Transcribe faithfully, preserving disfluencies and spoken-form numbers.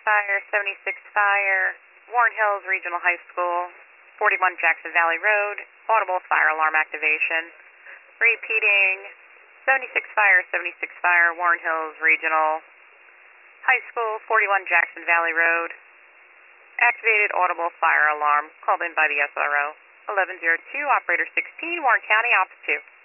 Fire, seventy-six Fire, Warren Hills Regional High School, forty-one Jackson Valley Road, audible fire alarm activation. Repeating, seventy-six Fire, seventy-six Fire, Warren Hills Regional High School, forty-one Jackson Valley Road. Activated audible fire alarm called in by the S R O. eleven oh two, Operator sixteen, Warren County, Ops two.